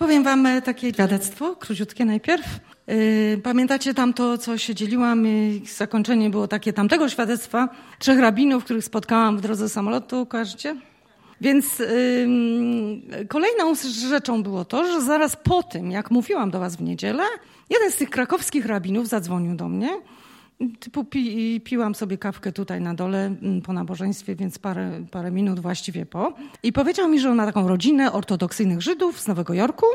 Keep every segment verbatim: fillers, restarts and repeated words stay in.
Powiem wam takie świadectwo, króciutkie najpierw. Pamiętacie tam to, co się dzieliłam? Zakończenie było takie tamtego świadectwa. Trzech rabinów, których spotkałam w drodze samolotu, kojarzycie? Więc yy, kolejną rzeczą było to, że zaraz po tym, jak mówiłam do was w niedzielę, jeden z tych krakowskich rabinów zadzwonił do mnie. Typu pi, piłam sobie kawkę tutaj na dole po nabożeństwie, więc parę, parę minut właściwie po. I powiedział mi, że on ma taką rodzinę ortodoksyjnych Żydów z Nowego Jorku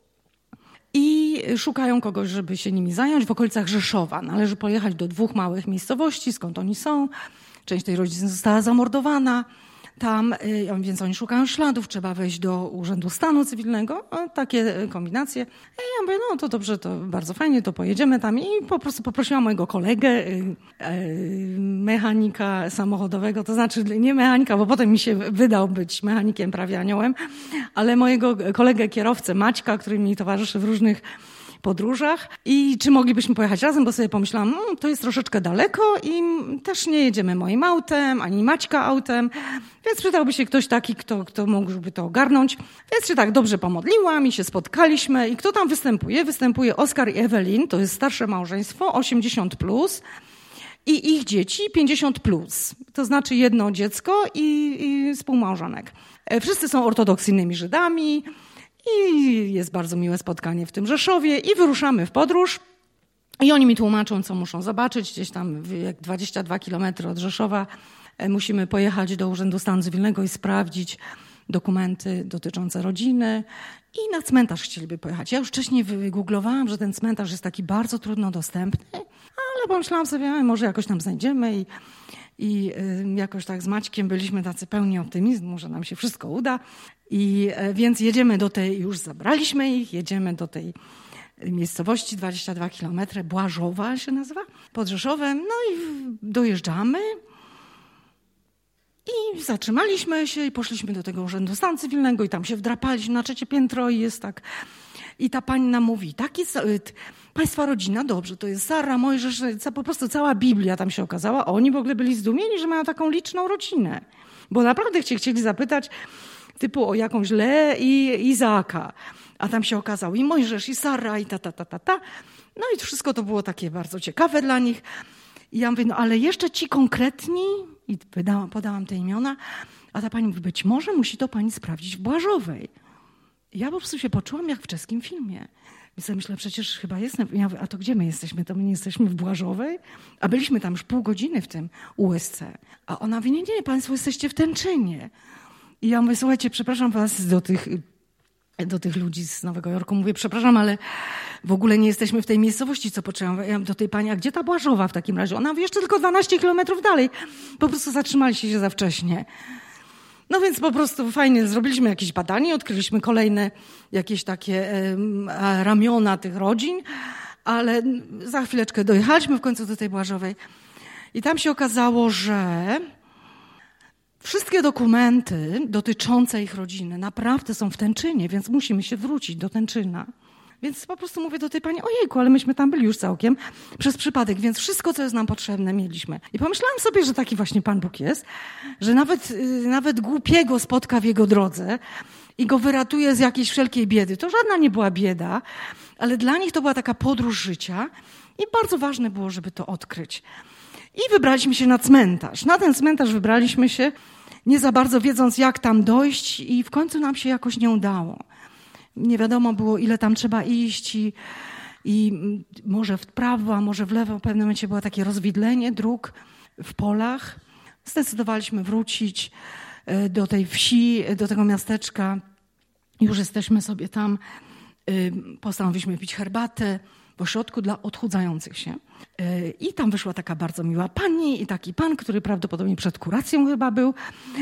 i szukają kogoś, żeby się nimi zająć w okolicach Rzeszowa. Należy pojechać do dwóch małych miejscowości, skąd oni są. Część tej rodziny została zamordowana tam, więc oni szukają śladów, trzeba wejść do Urzędu Stanu Cywilnego, takie kombinacje. I ja mówię, no to dobrze, to bardzo fajnie, to pojedziemy tam i po prostu poprosiłam mojego kolegę, mechanika samochodowego, to znaczy nie mechanika, bo potem mi się wydał być mechanikiem prawie aniołem, ale mojego kolegę kierowcę Maćka, który mi towarzyszy w różnych podróżach i czy moglibyśmy pojechać razem, bo sobie pomyślałam, no, to jest troszeczkę daleko i też nie jedziemy moim autem, ani Maćka autem, więc przydałby się ktoś taki, kto, kto mógłby to ogarnąć. Więc się tak dobrze pomodliłam i się spotkaliśmy i kto tam występuje? Występuje Oskar i Ewelin, to jest starsze małżeństwo, osiemdziesiąt plus i ich dzieci pięćdziesiąt plus, to znaczy jedno dziecko i, i współmałżonek. Wszyscy są ortodoksyjnymi Żydami, i jest bardzo miłe spotkanie w tym Rzeszowie i wyruszamy w podróż i oni mi tłumaczą, co muszą zobaczyć. Gdzieś tam jak dwadzieścia dwa kilometry od Rzeszowa musimy pojechać do Urzędu Stanu Cywilnego i sprawdzić dokumenty dotyczące rodziny i na cmentarz chcieliby pojechać. Ja już wcześniej wygooglowałam, że ten cmentarz jest taki bardzo trudno dostępny, ale pomyślałam sobie, może jakoś tam znajdziemy i I jakoś tak z Maćkiem byliśmy tacy pełni optymizmu, że nam się wszystko uda. I więc jedziemy do tej, już zabraliśmy ich, jedziemy do tej miejscowości, dwadzieścia dwa kilometry, Błażowa się nazywa, pod Rzeszowem. No i dojeżdżamy i zatrzymaliśmy się i poszliśmy do tego Urzędu Stanu Cywilnego i tam się wdrapaliśmy na trzecie piętro i jest tak. I ta pani nam mówi, taki państwa rodzina, dobrze, to jest Sara, Mojżesz, po prostu cała Biblia tam się okazała. Oni w ogóle byli zdumieni, że mają taką liczną rodzinę. Bo naprawdę chcieli, chcieli zapytać typu o jakąś Le i Izaaka. A tam się okazało i Mojżesz, i Sara, i ta, ta, ta, ta, ta. No i wszystko to było takie bardzo ciekawe dla nich. I ja mówię, no ale jeszcze ci konkretni, i podałam, podałam te imiona, a ta pani mówi, być może musi to pani sprawdzić w Błażowej. Ja po prostu się poczułam jak w czeskim filmie. Więc ja myślę, przecież chyba jestem. Ja mówię, a to gdzie my jesteśmy? To my nie jesteśmy w Błażowej? A byliśmy tam już pół godziny w tym U S C. A ona mówi, nie, nie, państwo jesteście w Tęczynie. I ja mówię, słuchajcie, przepraszam was do tych, do tych ludzi z Nowego Jorku. Mówię, przepraszam, ale w ogóle nie jesteśmy w tej miejscowości, co potrzebujemy. Ja mówię do tej pani, a gdzie ta Błażowa w takim razie? Ona mówi, jeszcze tylko dwanaście kilometrów dalej. Po prostu zatrzymaliście się za wcześnie. No więc po prostu fajnie zrobiliśmy jakieś badanie, odkryliśmy kolejne jakieś takie e, ramiona tych rodzin, ale za chwileczkę dojechaliśmy w końcu do tej Błażowej i tam się okazało, że wszystkie dokumenty dotyczące ich rodziny naprawdę są w Tęczynie, więc musimy się wrócić do Tęczyna. Więc po prostu mówię do tej pani, ojejku, ale myśmy tam byli już całkiem przez przypadek, więc wszystko, co jest nam potrzebne, mieliśmy. I pomyślałam sobie, że taki właśnie Pan Bóg jest, że nawet, nawet głupiego spotka w jego drodze i go wyratuje z jakiejś wszelkiej biedy. To żadna nie była bieda, ale dla nich to była taka podróż życia i bardzo ważne było, żeby to odkryć. I wybraliśmy się na cmentarz. Na ten cmentarz wybraliśmy się, nie za bardzo wiedząc, jak tam dojść i w końcu nam się jakoś nie udało. Nie wiadomo było, ile tam trzeba iść i, i może w prawo, a może w lewo. W pewnym momencie było takie rozwidlenie dróg w polach. Zdecydowaliśmy wrócić do tej wsi, do tego miasteczka. Już jesteśmy sobie tam. Postanowiliśmy pić herbatę w ośrodku dla odchudzających się. I tam wyszła taka bardzo miła pani i taki pan, który prawdopodobnie przed kuracją chyba był,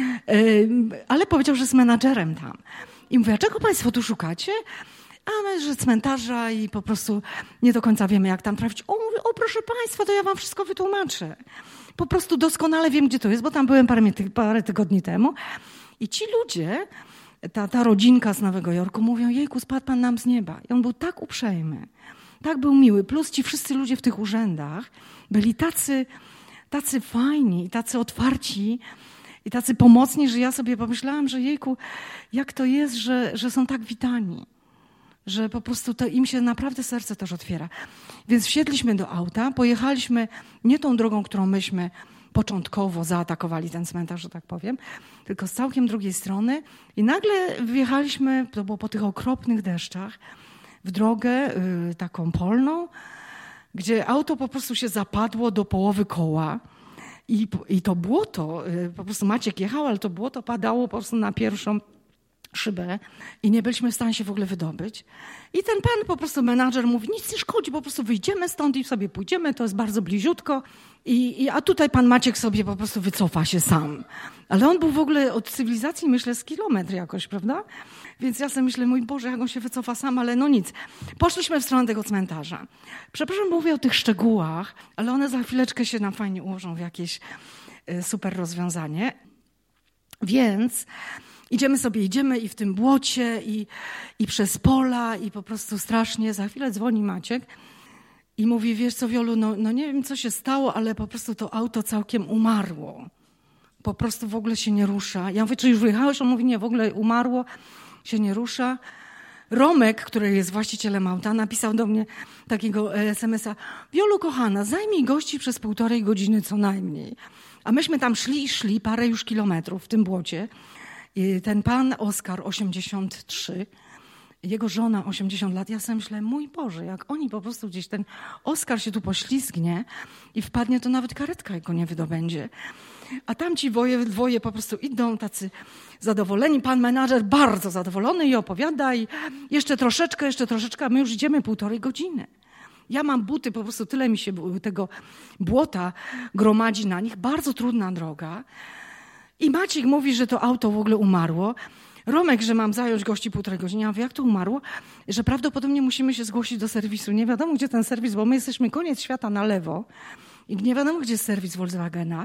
ale powiedział, że jest menadżerem tam. I mówię, a czego państwo tu szukacie? A my, że cmentarza i po prostu nie do końca wiemy, jak tam trafić. O, mówię, o proszę państwa, to ja wam wszystko wytłumaczę. Po prostu doskonale wiem, gdzie to jest, bo tam byłem parę, parę tygodni temu. I ci ludzie, ta, ta rodzinka z Nowego Jorku mówią, jejku, spadł pan nam z nieba. I on był tak uprzejmy, tak był miły. Plus ci wszyscy ludzie w tych urzędach byli tacy, tacy fajni i tacy otwarci, i tacy pomocni, że ja sobie pomyślałam, że jejku, jak to jest, że, że są tak witani. że po prostu to im się naprawdę serce też otwiera. Więc wsiedliśmy do auta, pojechaliśmy nie tą drogą, którą myśmy początkowo zaatakowali ten cmentarz, że tak powiem, tylko z całkiem drugiej strony i nagle wjechaliśmy, to było po tych okropnych deszczach, w drogę y, taką polną, gdzie auto po prostu się zapadło do połowy koła i, i to błoto, y, po prostu Maciek jechał, ale to błoto padało po prostu na pierwszą szybę i nie byliśmy w stanie się w ogóle wydobyć. I ten pan, po prostu menadżer mówi, nic nie szkodzi, po prostu wyjdziemy stąd i sobie pójdziemy, to jest bardzo bliziutko. I, i, a tutaj pan Maciek sobie po prostu wycofa się sam. Ale on był w ogóle od cywilizacji, myślę, z kilometr jakoś, prawda? Więc ja sobie myślę, mój Boże, jak on się wycofa sam, ale no nic. Poszliśmy w stronę tego cmentarza. Przepraszam, mówię o tych szczegółach, ale one za chwileczkę się nam fajnie ułożą w jakieś y, super rozwiązanie. Więc idziemy sobie, idziemy i w tym błocie, i, i przez pola, i po prostu strasznie. Za chwilę dzwoni Maciek i mówi, wiesz co, Wiolu, no, no nie wiem, co się stało, ale po prostu to auto całkiem umarło. Po prostu w ogóle się nie rusza. Ja mówię, czy już wyjechałeś? On mówi, nie, w ogóle umarło, się nie rusza. Romek, który jest właścicielem auta, napisał do mnie takiego es em es a. Wiolu, kochana, zajmij gości przez półtorej godziny co najmniej. A myśmy tam szli i szli parę już kilometrów w tym błocie. I ten pan Oskar, osiemdziesiąt trzy, jego żona osiemdziesiąt lat, ja sobie myślę, mój Boże, jak oni po prostu gdzieś, ten Oskar się tu poślizgnie i wpadnie, to nawet karetka jego nie wydobędzie. A tamci dwoje, dwoje po prostu idą tacy zadowoleni. Pan menadżer bardzo zadowolony i opowiada i jeszcze troszeczkę, jeszcze troszeczkę, a my już idziemy półtorej godziny. Ja mam buty, po prostu tyle mi się tego błota gromadzi na nich. Bardzo trudna droga. I Maciek mówi, że to auto w ogóle umarło. Romek, że mam zająć gości półtorej godziny. Ja mówię, jak to umarło? Że prawdopodobnie musimy się zgłosić do serwisu. Nie wiadomo, gdzie ten serwis, bo my jesteśmy koniec świata na lewo i nie wiadomo, gdzie jest serwis Volkswagena.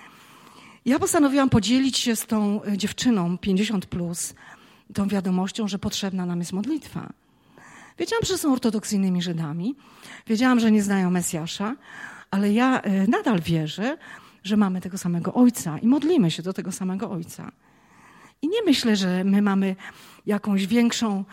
Ja postanowiłam podzielić się z tą dziewczyną pięćdziesiąt plus tą wiadomością, że potrzebna nam jest modlitwa. Wiedziałam, że są ortodoksyjnymi Żydami. Wiedziałam, że nie znają Mesjasza, ale ja nadal wierzę, że mamy tego samego Ojca i modlimy się do tego samego Ojca. I nie myślę, że my mamy jakąś większą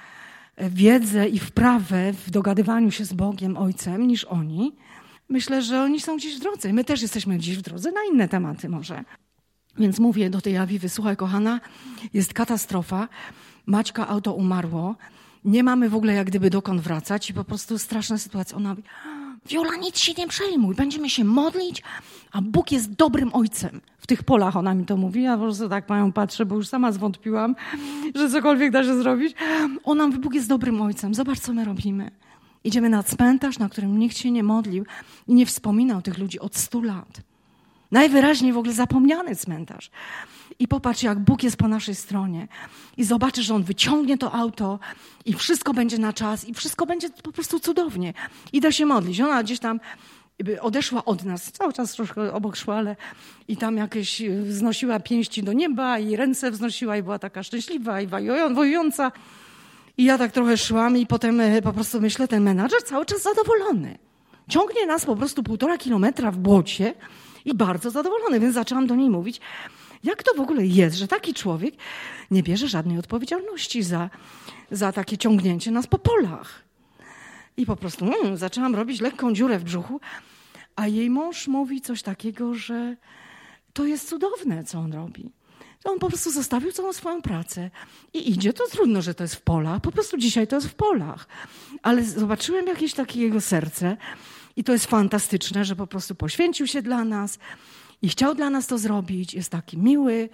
wiedzę i wprawę w dogadywaniu się z Bogiem, Ojcem, niż oni. Myślę, że oni są gdzieś w drodze. My też jesteśmy gdzieś w drodze na inne tematy może. Więc mówię do tej Awiwy, słuchaj kochana, jest katastrofa, Maćka auto umarło, nie mamy w ogóle jak gdyby dokąd wracać i po prostu straszna sytuacja. Ona mówi, Wiola, nic się nie przejmuj, będziemy się modlić, a Bóg jest dobrym ojcem. W tych polach ona mi to mówi, ja po prostu tak mają patrzę, bo już sama zwątpiłam, że cokolwiek da się zrobić. Ona mówi, Bóg jest dobrym ojcem, zobacz co my robimy. Idziemy na cmentarz, na którym nikt się nie modlił i nie wspominał tych ludzi od stu lat. Najwyraźniej w ogóle zapomniany cmentarz. I popatrz, jak Bóg jest po naszej stronie. I zobaczysz, że On wyciągnie to auto i wszystko będzie na czas i wszystko będzie po prostu cudownie. Idę się modlić. Ona gdzieś tam odeszła od nas, cały czas troszkę obok szła, ale i tam jakieś wznosiła pięści do nieba i ręce wznosiła i była taka szczęśliwa i wojująca. I ja tak trochę szłam i potem po prostu myślę, ten menadżer cały czas zadowolony. Ciągnie nas po prostu półtora kilometra w błocie i bardzo zadowolony, więc zaczęłam do niej mówić, jak to w ogóle jest, że taki człowiek nie bierze żadnej odpowiedzialności za, za takie ciągnięcie nas po polach. I po prostu mm, zaczęłam robić lekką dziurę w brzuchu, a jej mąż mówi coś takiego, że to jest cudowne, co on robi. To on po prostu zostawił całą swoją pracę i idzie. To trudno, że to jest w polach, po prostu dzisiaj to jest w polach. Ale zobaczyłem jakieś takie jego serce i to jest fantastyczne, że po prostu poświęcił się dla nas i chciał dla nas to zrobić, jest taki miły.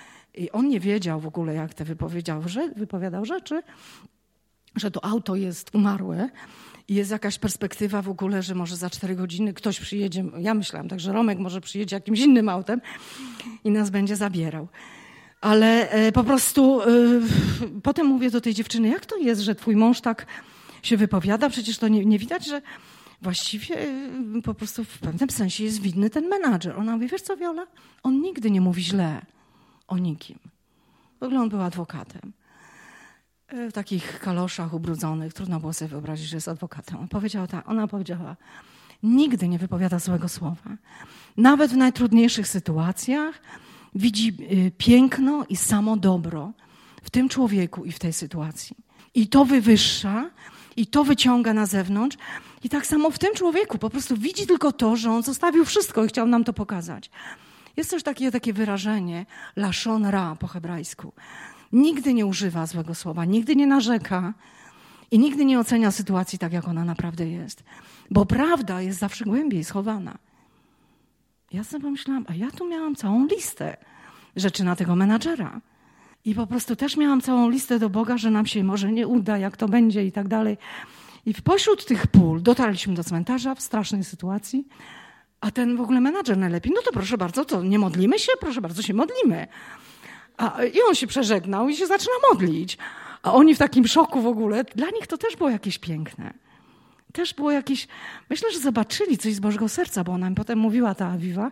I on nie wiedział w ogóle, jak te wypowiedział, że, wypowiadał rzeczy, że to auto jest umarłe i jest jakaś perspektywa w ogóle, że może za cztery godziny ktoś przyjedzie, ja myślałam, także Romek może przyjedzie jakimś innym autem i nas będzie zabierał. Ale e, po prostu e, potem mówię do tej dziewczyny, jak to jest, że twój mąż tak się wypowiada, przecież to nie, nie widać, że właściwie e, po prostu w pewnym sensie jest winny ten menadżer. Ona mówi, wiesz co, Wiola, on nigdy nie mówi źle o nikim. W ogóle on był adwokatem. W takich kaloszach ubrudzonych, trudno było sobie wyobrazić, że jest adwokatem. On powiedział tak, ona powiedziała, nigdy nie wypowiada złego słowa. Nawet w najtrudniejszych sytuacjach widzi piękno i samo dobro w tym człowieku i w tej sytuacji. I to wywyższa i to wyciąga na zewnątrz. I tak samo w tym człowieku po prostu widzi tylko to, że on zostawił wszystko i chciał nam to pokazać. Jest też takie, takie wyrażenie lashon ra po hebrajsku. Nigdy nie używa złego słowa, nigdy nie narzeka i nigdy nie ocenia sytuacji tak, jak ona naprawdę jest. Bo prawda jest zawsze głębiej schowana. Ja sobie pomyślałam, a ja tu miałam całą listę rzeczy na tego menadżera. I po prostu też miałam całą listę do Boga, że nam się może nie uda, jak to będzie i tak dalej. I pośród tych pól dotarliśmy do cmentarza w strasznej sytuacji, a ten w ogóle menadżer najlepiej, no to proszę bardzo, to nie modlimy się? Proszę bardzo, się modlimy. A, I on się przeżegnał i się zaczyna modlić. A oni w takim szoku w ogóle, dla nich to też było jakieś piękne. Też było jakieś, myślę, że zobaczyli coś z Bożego Serca, bo ona mi potem mówiła, ta Awiwa.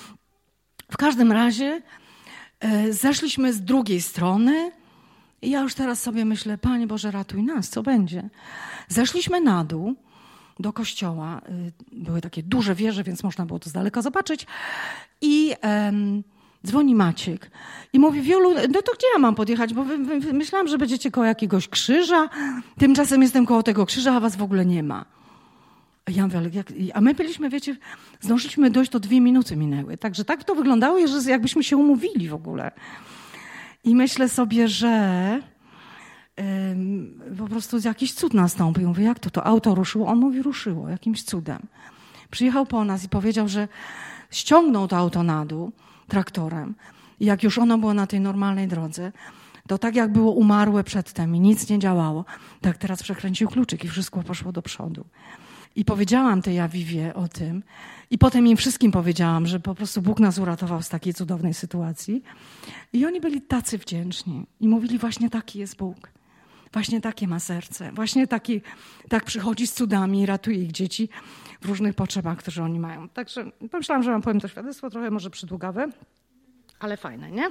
W każdym razie e, zeszliśmy z drugiej strony i ja już teraz sobie myślę, Panie Boże, ratuj nas, co będzie? Zeszliśmy na dół do kościoła. Były takie duże wieże, więc można było to z daleka zobaczyć. I em, dzwoni Maciek i mówi, Wiolu, no to gdzie ja mam podjechać? Bo wy, wy, myślałam, że będziecie koło jakiegoś krzyża. Tymczasem jestem koło tego krzyża, a was w ogóle nie ma. A, ja mówię, jak, a my byliśmy, wiecie, zdążyliśmy dojść, to dwie minuty minęły. Także tak to wyglądało, że jakbyśmy się umówili w ogóle. I myślę sobie, że ym, po prostu jakiś cud nastąpił. Mówię, jak to? To auto ruszyło? On mówi, ruszyło, jakimś cudem. Przyjechał po nas i powiedział, że ściągnął to auto na dół traktorem. I jak już ono było na tej normalnej drodze, to tak jak było umarłe przedtem i nic nie działało, tak teraz przekręcił kluczyk i wszystko poszło do przodu. I powiedziałam tej Awiwie o tym i potem im wszystkim powiedziałam, że po prostu Bóg nas uratował z takiej cudownej sytuacji. I oni byli tacy wdzięczni i mówili, właśnie taki jest Bóg. Właśnie takie ma serce. Właśnie taki, tak przychodzi z cudami i ratuje ich dzieci w różnych potrzebach, które oni mają. Także pomyślałam, że wam powiem to świadectwo, trochę może przydługawe, ale fajne, nie?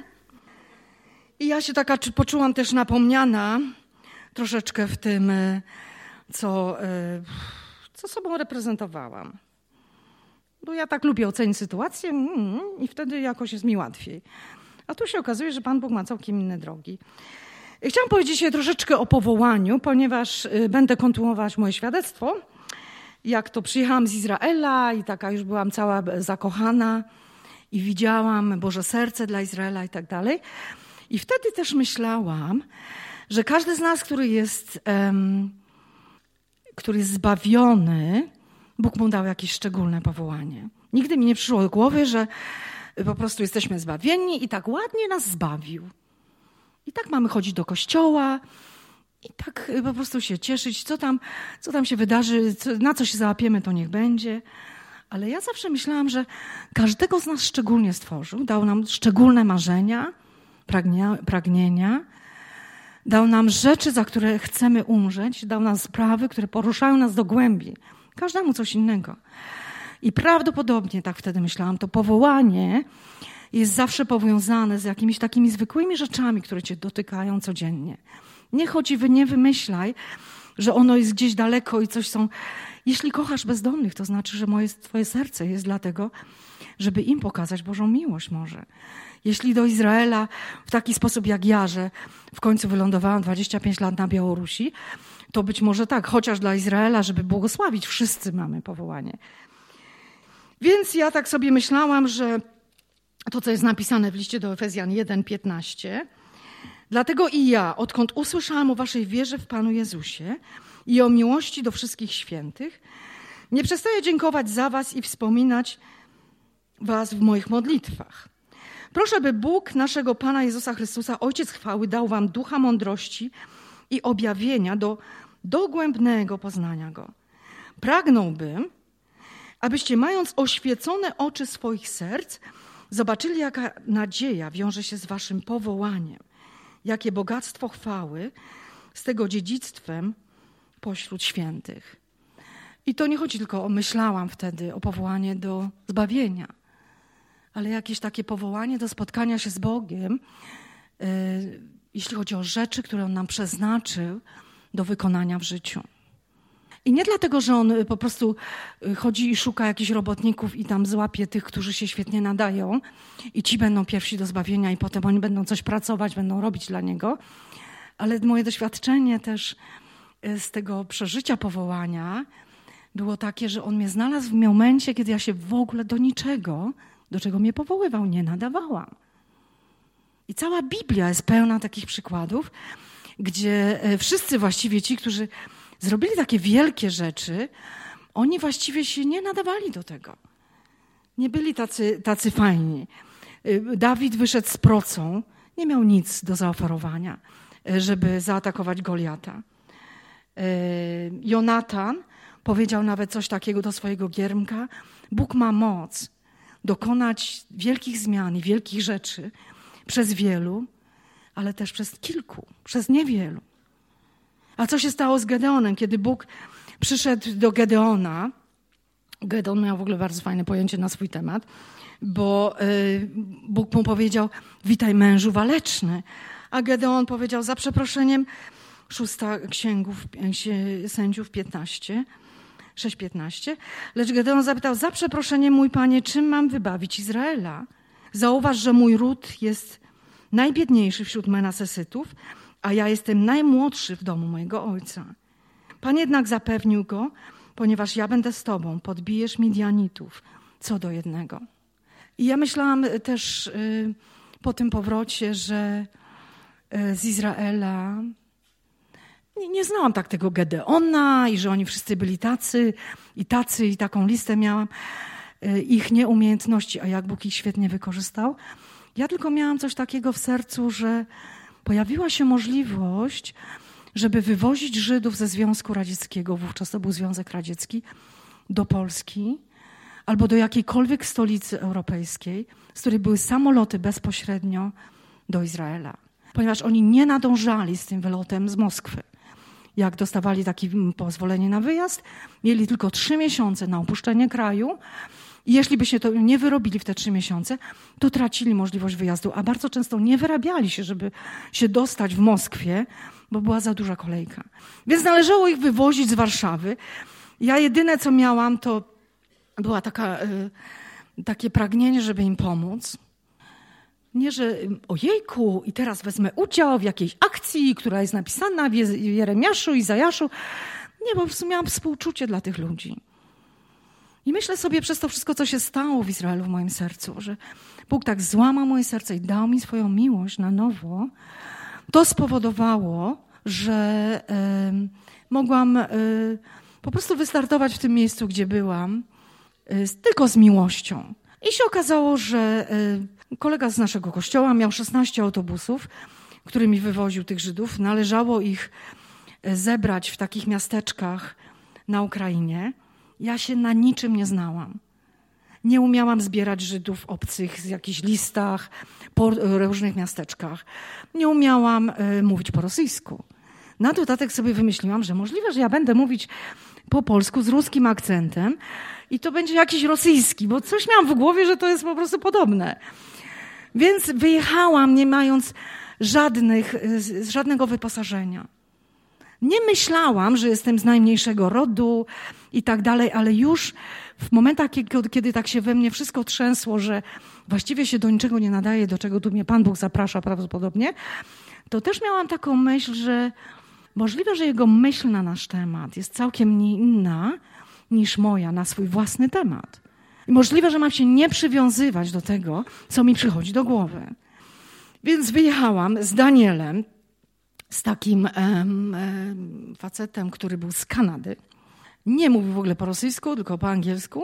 I ja się taka poczułam też napomniana troszeczkę w tym, co, co sobą reprezentowałam. Bo ja tak lubię ocenić sytuację mm, i wtedy jakoś jest mi łatwiej. A tu się okazuje, że Pan Bóg ma całkiem inne drogi. Chciałam powiedzieć dzisiaj troszeczkę o powołaniu, ponieważ będę kontynuować moje świadectwo. Jak to przyjechałam z Izraela i taka już byłam cała zakochana i widziałam Boże serce dla Izraela i tak dalej. I wtedy też myślałam, że każdy z nas, który jest, um, który jest zbawiony, Bóg mu dał jakieś szczególne powołanie. Nigdy mi nie przyszło do głowy, że po prostu jesteśmy zbawieni i tak ładnie nas zbawił. I tak mamy chodzić do kościoła i tak po prostu się cieszyć, co tam, co tam się wydarzy, co, na co się załapiemy, to niech będzie. Ale ja zawsze myślałam, że każdego z nas szczególnie stworzył, dał nam szczególne marzenia, pragnia, pragnienia, dał nam rzeczy, za które chcemy umrzeć, dał nam sprawy, które poruszają nas do głębi. Każdemu coś innego. I prawdopodobnie, tak wtedy myślałam, to powołanie jest zawsze powiązane z jakimiś takimi zwykłymi rzeczami, które cię dotykają codziennie. Nie chodzi, nie wymyślaj, że ono jest gdzieś daleko i coś są... Jeśli kochasz bezdomnych, to znaczy, że moje, twoje serce jest dlatego, żeby im pokazać Bożą miłość może. Jeśli do Izraela w taki sposób jak ja, że w końcu wylądowałam dwadzieścia pięć lat na Białorusi, to być może tak, chociaż dla Izraela, żeby błogosławić, wszyscy mamy powołanie. Więc ja tak sobie myślałam, że to, co jest napisane w liście do Efezjan jeden piętnaście, dlatego i ja, odkąd usłyszałam o waszej wierze w Panu Jezusie i o miłości do wszystkich świętych, nie przestaję dziękować za was i wspominać was w moich modlitwach. Proszę, by Bóg naszego Pana Jezusa Chrystusa, Ojciec chwały, dał wam ducha mądrości i objawienia do dogłębnego poznania Go. Pragnąłbym, abyście mając oświecone oczy swoich serc, zobaczyli, jaka nadzieja wiąże się z waszym powołaniem, jakie bogactwo chwały z tego dziedzictwem pośród świętych. I to nie chodzi tylko o, myślałam wtedy, o powołanie do zbawienia, ale jakieś takie powołanie do spotkania się z Bogiem, yy, jeśli chodzi o rzeczy, które On nam przeznaczył do wykonania w życiu. I nie dlatego, że On po prostu chodzi i szuka jakichś robotników i tam złapie tych, którzy się świetnie nadają i ci będą pierwsi do zbawienia i potem oni będą coś pracować, będą robić dla Niego. Ale moje doświadczenie też z tego przeżycia powołania było takie, że on mnie znalazł w momencie, kiedy ja się w ogóle do niczego, do czego mnie powoływał, nie nadawałam. I cała Biblia jest pełna takich przykładów, gdzie wszyscy właściwie ci, którzy zrobili takie wielkie rzeczy, oni właściwie się nie nadawali do tego. Nie byli tacy, tacy fajni. Dawid wyszedł z procą, nie miał nic do zaoferowania, żeby zaatakować Goliata. Jonatan powiedział nawet coś takiego do swojego giermka: Bóg ma moc dokonać wielkich zmian i wielkich rzeczy przez wielu, ale też przez kilku, przez niewielu. A co się stało z Gedeonem, kiedy Bóg przyszedł do Gedeona? Gedeon miał w ogóle bardzo fajne pojęcie na swój temat, bo Bóg mu powiedział: witaj mężu waleczny. A Gedeon powiedział: za przeproszeniem, szósta księgów sędziów piętnaście, sześć piętnaście. Lecz Gedeon zapytał: za przeproszeniem, mój panie, czym mam wybawić Izraela? Zauważ, że mój ród jest najbiedniejszy wśród Menasesytów, a ja jestem najmłodszy w domu mojego ojca. Pan jednak zapewnił go: ponieważ ja będę z tobą, podbijesz Midianitów co do jednego. I ja myślałam też y, po tym powrocie, że y, z Izraela nie, nie znałam tak tego Gedeona i że oni wszyscy byli tacy i tacy i taką listę miałam y, ich nieumiejętności, a jak Bóg ich świetnie wykorzystał. Ja tylko miałam coś takiego w sercu, że pojawiła się możliwość, żeby wywozić Żydów ze Związku Radzieckiego, wówczas to był Związek Radziecki, do Polski albo do jakiejkolwiek stolicy europejskiej, z której były samoloty bezpośrednio do Izraela. Ponieważ oni nie nadążali z tym wylotem z Moskwy. Jak dostawali takie pozwolenie na wyjazd, mieli tylko trzy miesiące na opuszczenie kraju i jeśli by się to nie wyrobili w te trzy miesiące, to tracili możliwość wyjazdu, a bardzo często nie wyrabiali się, żeby się dostać w Moskwie, bo była za duża kolejka. Więc należało ich wywozić z Warszawy. Ja jedyne, co miałam, to była taka, y, takie pragnienie, żeby im pomóc. Nie, że ojejku, i teraz wezmę udział w jakiejś akcji, która jest napisana w Jeremiaszu, Izajaszu. Nie, po prostu miałam współczucie dla tych ludzi. I myślę sobie przez to wszystko, co się stało w Izraelu w moim sercu, że Bóg tak złamał moje serce i dał mi swoją miłość na nowo. To spowodowało, że y, mogłam y, po prostu wystartować w tym miejscu, gdzie byłam, y, tylko z miłością. I się okazało, że y, kolega z naszego kościoła miał szesnaście autobusów, którymi wywoził tych Żydów. Należało ich zebrać w takich miasteczkach na Ukrainie. Ja się na niczym nie znałam. Nie umiałam zbierać Żydów obcych z jakichś listach po różnych miasteczkach. Nie umiałam y, mówić po rosyjsku. Na dodatek sobie wymyśliłam, że możliwe, że ja będę mówić po polsku z ruskim akcentem i to będzie jakiś rosyjski, bo coś miałam w głowie, że to jest po prostu podobne. Więc wyjechałam nie mając żadnych, y, żadnego wyposażenia. Nie myślałam, że jestem z najmniejszego rodu i tak dalej, ale już w momentach, kiedy, kiedy tak się we mnie wszystko trzęsło, że właściwie się do niczego nie nadaje, do czego tu mnie Pan Bóg zaprasza prawdopodobnie, to też miałam taką myśl, że możliwe, że Jego myśl na nasz temat jest całkiem inna niż moja na swój własny temat. I możliwe, że mam się nie przywiązywać do tego, co mi przychodzi do głowy. Więc wyjechałam z Danielem, z takim um, um, facetem, który był z Kanady. Nie mówił w ogóle po rosyjsku, tylko po angielsku.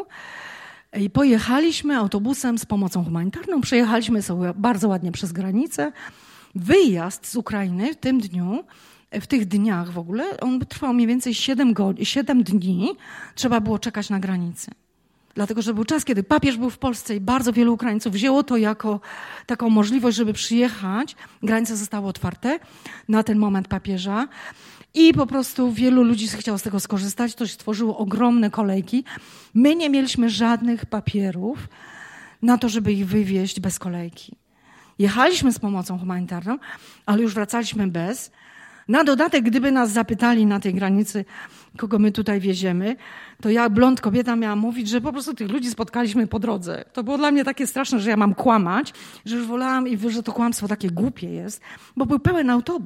I pojechaliśmy autobusem z pomocą humanitarną. Przejechaliśmy sobie bardzo ładnie przez granicę. Wyjazd z Ukrainy w tym dniu, w tych dniach w ogóle, on trwał mniej więcej siedem, go- siedem dni. Trzeba było czekać na granicy. Dlatego, że był czas, kiedy papież był w Polsce i bardzo wielu Ukraińców wzięło to jako taką możliwość, żeby przyjechać. Granice zostały otwarte na ten moment papieża i po prostu wielu ludzi chciało z tego skorzystać. To się stworzyło ogromne kolejki. My nie mieliśmy żadnych papierów na to, żeby ich wywieźć bez kolejki. Jechaliśmy z pomocą humanitarną, ale już wracaliśmy bez. Na dodatek, gdyby nas zapytali na tej granicy, kogo my tutaj wieziemy, to ja, blond kobieta, miałam mówić, że po prostu tych ludzi spotkaliśmy po drodze. To było dla mnie takie straszne, że ja mam kłamać, że już wolałam i że to kłamstwo takie głupie jest, bo był pełen autobus.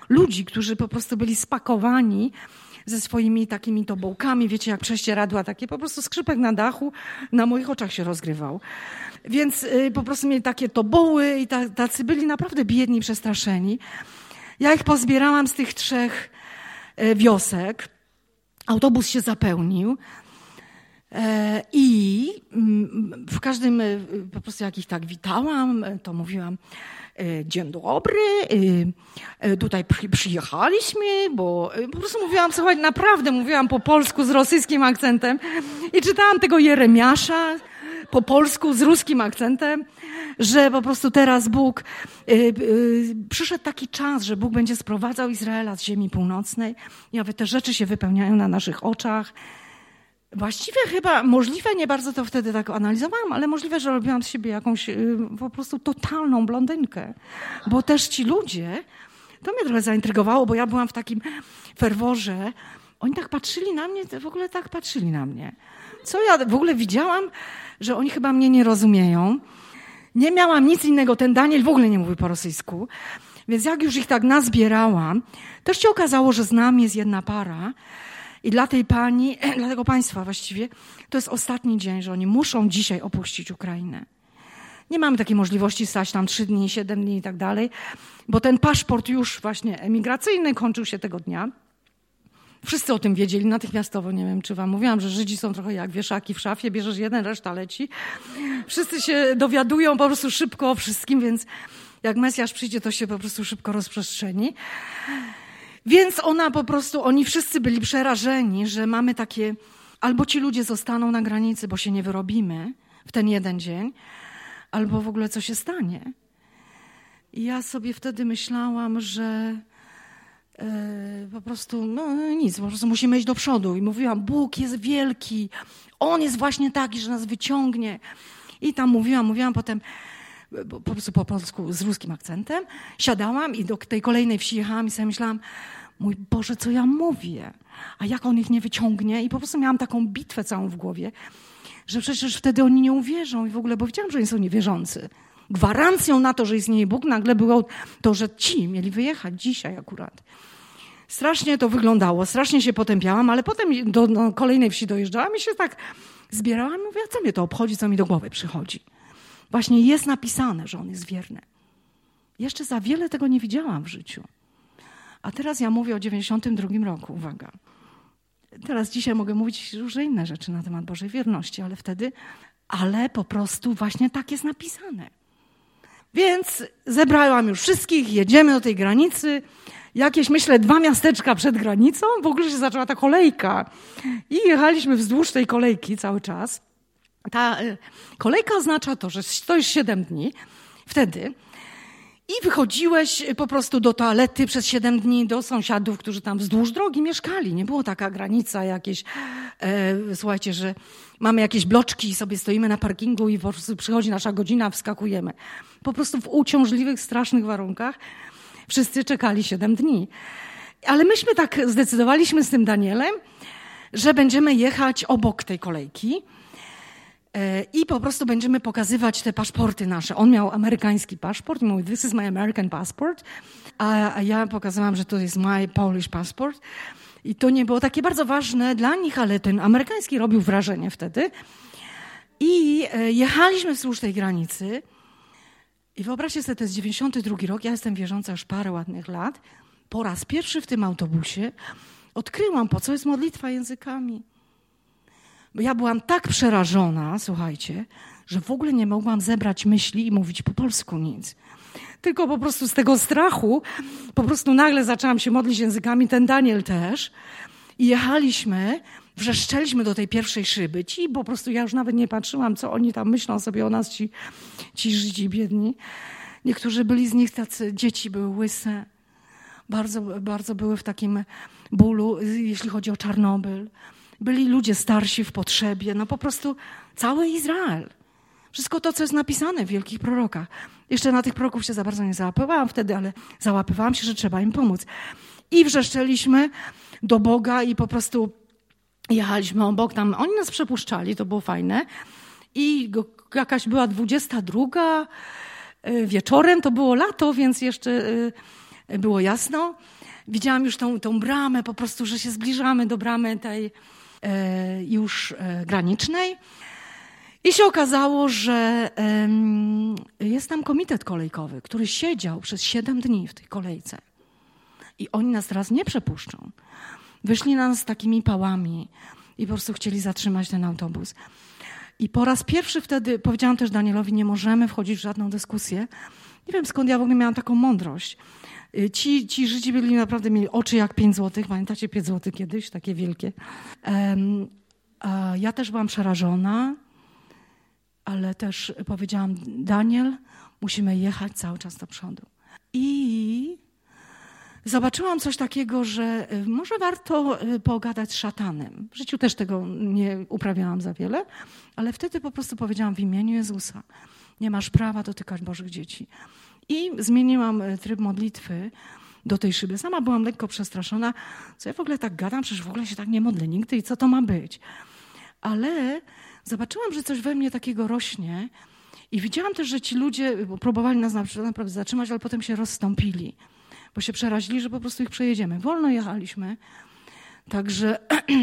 ludzi, którzy po prostu byli spakowani ze swoimi takimi tobołkami, wiecie, jak prześcieradła, takie po prostu skrzypek na dachu na moich oczach się rozgrywał. Więc y, po prostu mieli takie toboły i ta, tacy byli naprawdę biedni, przestraszeni. Ja ich pozbierałam z tych trzech y, wiosek. Autobus się zapełnił y, i y, w każdym, y, po prostu jak ich tak witałam, to mówiłam: dzień dobry, tutaj przyjechaliśmy, bo po prostu mówiłam, słuchaj, naprawdę mówiłam po polsku z rosyjskim akcentem i czytałam tego Jeremiasza po polsku z ruskim akcentem, że po prostu teraz Bóg, przyszedł taki czas, że Bóg będzie sprowadzał Izraela z ziemi północnej i aby te rzeczy się wypełniają na naszych oczach. Właściwie chyba możliwe, nie bardzo to wtedy tak analizowałam, ale możliwe, że robiłam z siebie jakąś y, po prostu totalną blondynkę. Bo też ci ludzie, to mnie trochę zaintrygowało, bo ja byłam w takim ferworze. Oni tak patrzyli na mnie, w ogóle tak patrzyli na mnie. Co ja w ogóle widziałam, że oni chyba mnie nie rozumieją. Nie miałam nic innego, ten Daniel w ogóle nie mówi po rosyjsku. Więc jak już ich tak nazbierałam, też się okazało, że z nami jest jedna para. I dla tej pani, dla tego państwa właściwie, to jest ostatni dzień, że oni muszą dzisiaj opuścić Ukrainę. Nie mamy takiej możliwości stać tam trzy dni, siedem dni i tak dalej, bo ten paszport już właśnie emigracyjny kończył się tego dnia. Wszyscy o tym wiedzieli natychmiastowo, nie wiem, czy wam mówiłam, że Żydzi są trochę jak wieszaki w szafie, bierzesz jeden, reszta leci. Wszyscy się dowiadują po prostu szybko o wszystkim, więc jak Mesjasz przyjdzie, to się po prostu szybko rozprzestrzeni. Więc ona po prostu, oni wszyscy byli przerażeni, że mamy takie, albo ci ludzie zostaną na granicy, bo się nie wyrobimy w ten jeden dzień, albo w ogóle co się stanie. I ja sobie wtedy myślałam, że e, po prostu, no nic, po prostu musimy iść do przodu. I mówiłam, Bóg jest wielki, On jest właśnie taki, że nas wyciągnie. I tam mówiłam, mówiłam potem, po prostu po polsku z ruskim akcentem, siadałam i do tej kolejnej wsi jechałam i sobie myślałam, mój Boże, co ja mówię? A jak on ich nie wyciągnie? I po prostu miałam taką bitwę całą w głowie, że przecież wtedy oni nie uwierzą i w ogóle, bo wiedziałam, że oni są niewierzący. Gwarancją na to, że istnieje Bóg, nagle było to, że ci mieli wyjechać dzisiaj akurat. Strasznie to wyglądało, strasznie się potępiałam, ale potem do, do kolejnej wsi dojeżdżałam i się tak zbierałam i mówię, a co mnie to obchodzi, co mi do głowy przychodzi? Właśnie jest napisane, że on jest wierny. Jeszcze za wiele tego nie widziałam w życiu. A teraz ja mówię o dziewięćdziesiątym drugim roku, uwaga. Teraz dzisiaj mogę mówić różne inne rzeczy na temat Bożej wierności, ale wtedy, ale po prostu właśnie tak jest napisane. Więc zebrałam już wszystkich, jedziemy do tej granicy. Jakieś, myślę, dwa miasteczka przed granicą, w ogóle się zaczęła ta kolejka. I jechaliśmy wzdłuż tej kolejki cały czas. Ta kolejka oznacza to, że stoisz siedem dni wtedy i wychodziłeś po prostu do toalety przez siedem dni do sąsiadów, którzy tam wzdłuż drogi mieszkali. Nie było taka granica jakieś, e, słuchajcie, że mamy jakieś bloczki i sobie stoimy na parkingu i po prostu przychodzi nasza godzina, wskakujemy. Po prostu w uciążliwych, strasznych warunkach wszyscy czekali siedem dni. Ale myśmy tak zdecydowaliśmy z tym Danielem, że będziemy jechać obok tej kolejki i po prostu będziemy pokazywać te paszporty nasze. On miał amerykański paszport i mówi, this is my American passport, a ja pokazałam, że to jest my Polish passport. I to nie było takie bardzo ważne dla nich, ale ten amerykański robił wrażenie wtedy. I jechaliśmy wzdłuż tej granicy i wyobraźcie sobie, to jest dziewięćdziesiąty drugi rok, ja jestem wierząca już parę ładnych lat. Po raz pierwszy w tym autobusie odkryłam, po co jest modlitwa językami. Bo ja byłam tak przerażona, słuchajcie, że w ogóle nie mogłam zebrać myśli i mówić po polsku nic. Tylko po prostu z tego strachu, po prostu nagle zaczęłam się modlić językami, ten Daniel też. I jechaliśmy, wrzeszczeliśmy do tej pierwszej szyby. Ci po prostu, ja już nawet nie patrzyłam, co oni tam myślą sobie o nas, ci, ci Żydzi biedni. Niektórzy byli z nich tacy, dzieci były łyse. Bardzo, bardzo były w takim bólu, jeśli chodzi o Czarnobyl. Byli ludzie starsi w potrzebie, no po prostu cały Izrael. Wszystko to, co jest napisane w wielkich prorokach. Jeszcze na tych proroków się za bardzo nie załapywałam wtedy, ale załapywałam się, że trzeba im pomóc. I wrzeszczeliśmy do Boga i po prostu jechaliśmy obok tam. Oni nas przepuszczali, to było fajne. I jakaś była dwudziesta druga wieczorem, to było lato, więc jeszcze było jasno. widziałam już tą, tą bramę, po prostu, że się zbliżamy do bramy tej e, już e, granicznej. I się okazało, że e, jest tam komitet kolejkowy, który siedział przez siedem dni w tej kolejce. I oni nas teraz nie przepuszczą. Wyszli na nas z takimi pałami i po prostu chcieli zatrzymać ten autobus. I po raz pierwszy wtedy powiedziałam też Danielowi, nie możemy wchodzić w żadną dyskusję. Nie wiem, skąd ja w ogóle miałam taką mądrość. Ci, ci Żydzi byli naprawdę, mieli oczy jak pięć złotych. Pamiętacie pięć złotych kiedyś? Takie wielkie. Um, a ja też byłam przerażona, ale też powiedziałam, Daniel, musimy jechać cały czas do przodu. I zobaczyłam coś takiego, że może warto pogadać z szatanem. W życiu też tego nie uprawiałam za wiele, ale wtedy po prostu powiedziałam w imieniu Jezusa, nie masz prawa dotykać Bożych dzieci. I zmieniłam tryb modlitwy do tej szyby. Sama byłam lekko przestraszona, co ja w ogóle tak gadam, przecież w ogóle się tak nie modlę nigdy i co to ma być. Ale zobaczyłam, że coś we mnie takiego rośnie i widziałam też, że ci ludzie próbowali nas naprawdę zatrzymać, ale potem się rozstąpili, bo się przerazili, że po prostu ich przejedziemy. Wolno jechaliśmy, także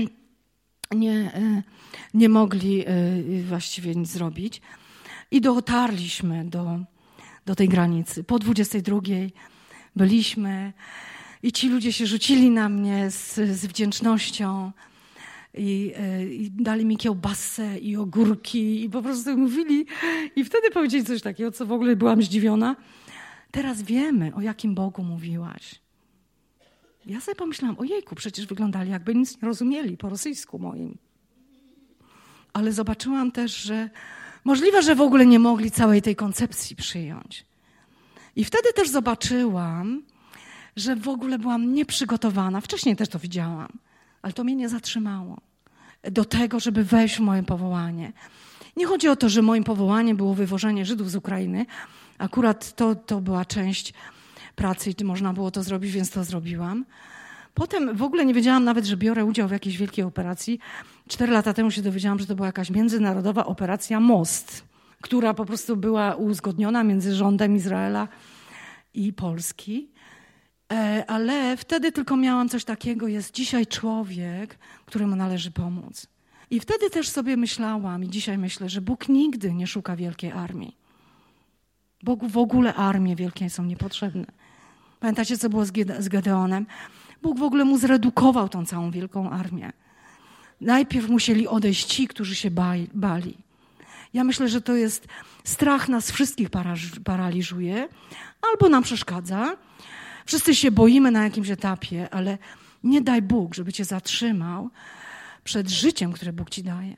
nie, nie mogli właściwie nic zrobić. I dotarliśmy do, do tej granicy. Po dwudziestej drugiej byliśmy i ci ludzie się rzucili na mnie z, z wdzięcznością i, i dali mi kiełbasę i ogórki i po prostu mówili i wtedy powiedzieli coś takiego, co w ogóle byłam zdziwiona. Teraz wiemy, o jakim Bogu mówiłaś. Ja sobie pomyślałam, ojejku, przecież wyglądali jakby nic nie rozumieli po rosyjsku moim. Ale zobaczyłam też, że możliwe, że w ogóle nie mogli całej tej koncepcji przyjąć. I wtedy też zobaczyłam, że w ogóle byłam nieprzygotowana. Wcześniej też to widziałam, ale to mnie nie zatrzymało do tego, żeby wejść w moje powołanie. Nie chodzi o to, że moim powołaniem było wywożenie Żydów z Ukrainy. Akurat to, to była część pracy i można było to zrobić, więc to zrobiłam. Potem w ogóle nie wiedziałam nawet, że biorę udział w jakiejś wielkiej operacji. Cztery lata temu się dowiedziałam, że to była jakaś międzynarodowa operacja Most, która po prostu była uzgodniona między rządem Izraela i Polski. Ale wtedy tylko miałam coś takiego, jest dzisiaj człowiek, któremu należy pomóc. I wtedy też sobie myślałam i dzisiaj myślę, że Bóg nigdy nie szuka wielkiej armii. Bogu w ogóle armie wielkie są niepotrzebne. Pamiętacie, co było z Gedeonem? Bóg w ogóle mu zredukował tą całą wielką armię. Najpierw musieli odejść ci, którzy się bali. Ja myślę, że to jest strach nas wszystkich paraliżuje albo nam przeszkadza. Wszyscy się boimy na jakimś etapie, ale nie daj Bóg, żeby cię zatrzymał przed życiem, które Bóg ci daje.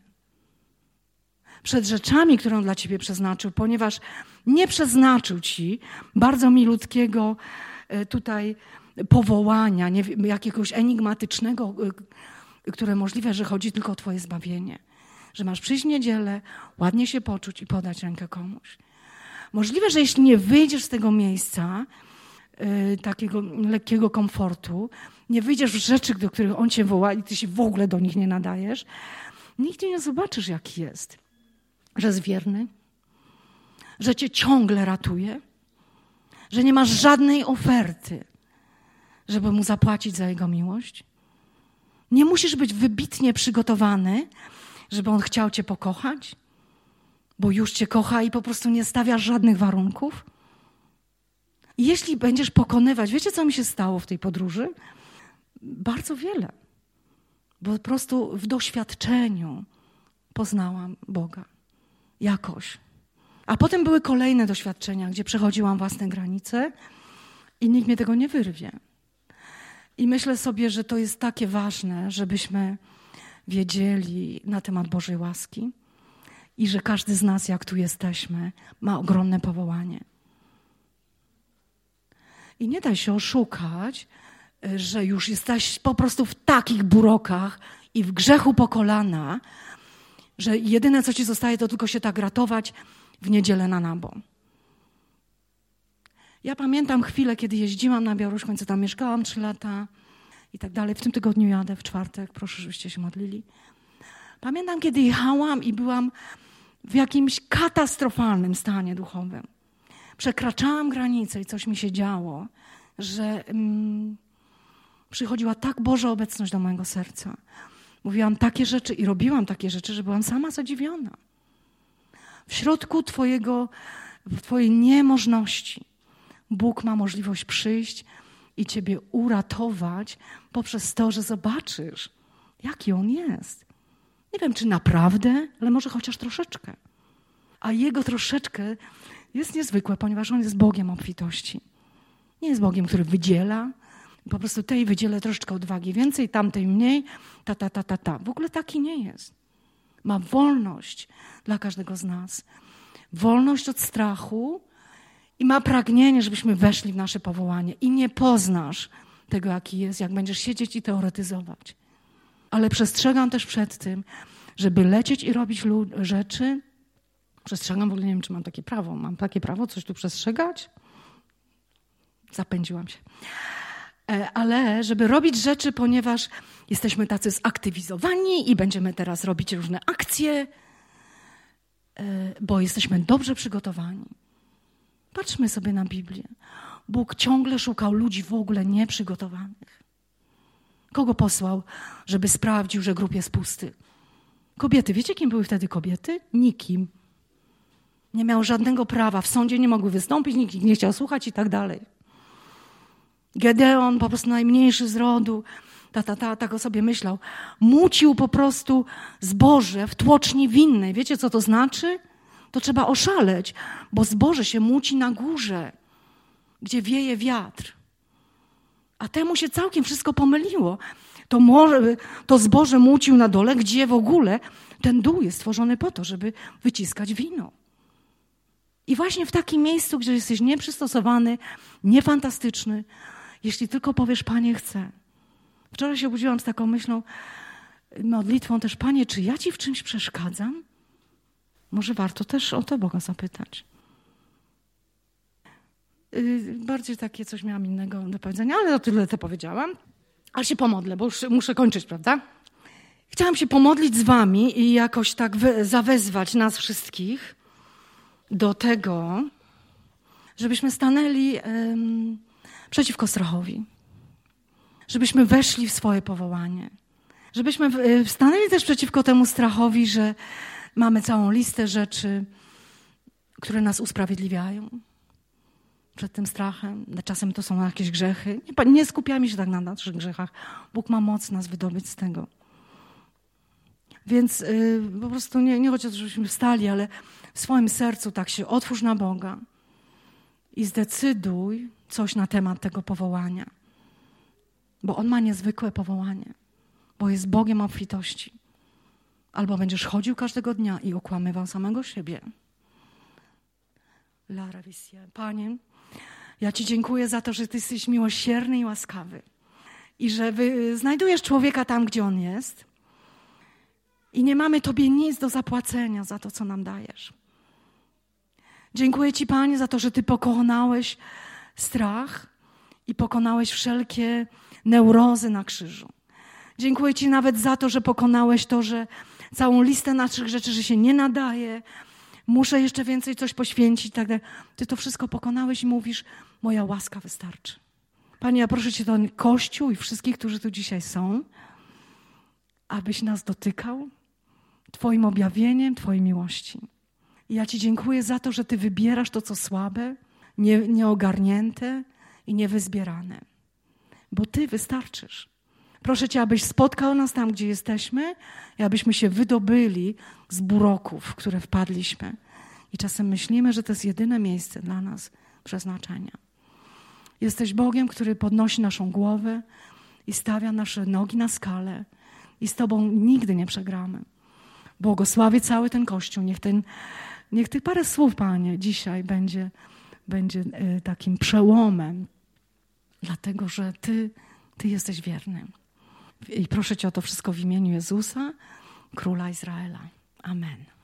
Przed rzeczami, które On dla ciebie przeznaczył, ponieważ nie przeznaczył ci bardzo milutkiego tutaj powołania, nie, jakiegoś enigmatycznego, które możliwe, że chodzi tylko o twoje zbawienie. Że masz przyjść w niedzielę, ładnie się poczuć i podać rękę komuś. Możliwe, że jeśli nie wyjdziesz z tego miejsca, yy, takiego lekkiego komfortu, nie wyjdziesz w rzeczy, do których On cię woła i ty się w ogóle do nich nie nadajesz, nigdy nie zobaczysz, jaki jest. Że jest wierny, że cię ciągle ratuje, że nie masz żadnej oferty, żeby Mu zapłacić za Jego miłość. Nie musisz być wybitnie przygotowany, żeby On chciał cię pokochać, bo już cię kocha i po prostu nie stawia żadnych warunków. I jeśli będziesz pokonywać, wiecie, co mi się stało w tej podróży? Bardzo wiele. Bo po prostu w doświadczeniu poznałam Boga. Jakoś. A potem były kolejne doświadczenia, gdzie przechodziłam własne granice i nikt mnie tego nie wyrwie. I myślę sobie, że to jest takie ważne, żebyśmy wiedzieli na temat Bożej łaski i że każdy z nas, jak tu jesteśmy, ma ogromne powołanie. I nie daj się oszukać, że już jesteś po prostu w takich burokach i w grzechu po kolana, że jedyne, co ci zostaje, to tylko się tak ratować w niedzielę na nabo. Ja pamiętam chwilę, kiedy jeździłam na Białoruś, w końcu tam mieszkałam trzy lata i tak dalej. W tym tygodniu jadę, w czwartek, proszę, żebyście się modlili. Pamiętam, kiedy jechałam i byłam w jakimś katastrofalnym stanie duchowym. Przekraczałam granicę i coś mi się działo, że mm, przychodziła tak Boża obecność do mojego serca. Mówiłam takie rzeczy i robiłam takie rzeczy, że byłam sama zadziwiona. W środku twojego, twojej niemożności Bóg ma możliwość przyjść i ciebie uratować poprzez to, że zobaczysz, jaki On jest. Nie wiem, czy naprawdę, ale może chociaż troszeczkę. A Jego troszeczkę jest niezwykłe, ponieważ On jest Bogiem obfitości. Nie jest Bogiem, który wydziela. Po prostu tej wydzielę troszeczkę odwagi więcej, tamtej mniej, ta, ta, ta, ta, ta. W ogóle taki nie jest. Ma wolność dla każdego z nas. Wolność od strachu i ma pragnienie, żebyśmy weszli w nasze powołanie. I nie poznasz tego, jaki jest, jak będziesz siedzieć i teoretyzować. Ale przestrzegam też przed tym, żeby lecieć i robić rzeczy. Przestrzegam, w ogóle nie wiem, czy mam takie prawo. Mam takie prawo coś tu przestrzegać? Zapędziłam się. Ale żeby robić rzeczy, ponieważ jesteśmy tacy zaktywizowani i będziemy teraz robić różne akcje, bo jesteśmy dobrze przygotowani. Patrzmy sobie na Biblię. Bóg ciągle szukał ludzi w ogóle nieprzygotowanych. Kogo posłał, żeby sprawdził, że grób jest pusty? Kobiety. Wiecie, kim były wtedy kobiety? Nikim. Nie miały żadnego prawa. W sądzie nie mogły wystąpić, nikt ich nie chciał słuchać i tak dalej. Gedeon, po prostu najmniejszy z rodu, ta, ta, ta, tak o sobie myślał, mucił po prostu zboże w tłoczni winnej. Wiecie, co to znaczy? To trzeba oszaleć, bo zboże się muci na górze, gdzie wieje wiatr. A temu się całkiem wszystko pomyliło. To, może, to zboże mucił na dole, gdzie w ogóle ten dół jest stworzony po to, żeby wyciskać wino. I właśnie w takim miejscu, gdzie jesteś nieprzystosowany, niefantastyczny, jeśli tylko powiesz, Panie, chcę. Wczoraj się obudziłam z taką myślą, modlitwą też, Panie, czy ja Ci w czymś przeszkadzam? Może warto też o to Boga zapytać. Yy, bardziej takie coś miałam innego do powiedzenia, ale o tyle to powiedziałam. A się pomodlę, bo już muszę kończyć, prawda? Chciałam się pomodlić z wami i jakoś tak wy- zawezwać nas wszystkich do tego, żebyśmy stanęli yy, przeciwko strachowi. Żebyśmy weszli w swoje powołanie. Żebyśmy yy, stanęli też przeciwko temu strachowi, że mamy całą listę rzeczy, które nas usprawiedliwiają przed tym strachem. Czasem to są jakieś grzechy. Nie, nie skupiamy się tak na naszych grzechach. Bóg ma moc nas wydobyć z tego. Więc yy, po prostu nie, nie chodzi o to, żebyśmy wstali, ale w swoim sercu tak się otwórz na Boga i zdecyduj coś na temat tego powołania. Bo On ma niezwykłe powołanie. Bo jest Bogiem obfitości. Albo będziesz chodził każdego dnia i okłamywał samego siebie. Panie, ja Ci dziękuję za to, że Ty jesteś miłosierny i łaskawy. I że wy, znajdujesz człowieka tam, gdzie on jest. I nie mamy Tobie nic do zapłacenia za to, co nam dajesz. Dziękuję Ci, Panie, za to, że Ty pokonałeś strach i pokonałeś wszelkie neurozy na krzyżu. Dziękuję Ci nawet za to, że pokonałeś to, że całą listę naszych rzeczy, że się nie nadaje, muszę jeszcze więcej coś poświęcić i tak dalej. Ty to wszystko pokonałeś i mówisz, moja łaska wystarczy. Panie, ja proszę Cię, ten Kościół i wszystkich, którzy tu dzisiaj są, abyś nas dotykał Twoim objawieniem, Twojej miłości. I ja Ci dziękuję za to, że Ty wybierasz to, co słabe, nie, nieogarnięte i niewyzbierane. Bo Ty wystarczysz. Proszę Cię, abyś spotkał nas tam, gdzie jesteśmy i abyśmy się wydobyli z buroków, w które wpadliśmy. I czasem myślimy, że to jest jedyne miejsce dla nas przeznaczenia. Jesteś Bogiem, który podnosi naszą głowę i stawia nasze nogi na skalę. I z Tobą nigdy nie przegramy. Błogosławię cały ten Kościół. Niech, ten, niech tych parę słów, Panie, dzisiaj będzie, będzie takim przełomem, dlatego że Ty, Ty jesteś wierny. I proszę Cię o to wszystko w imieniu Jezusa, Króla Izraela. Amen.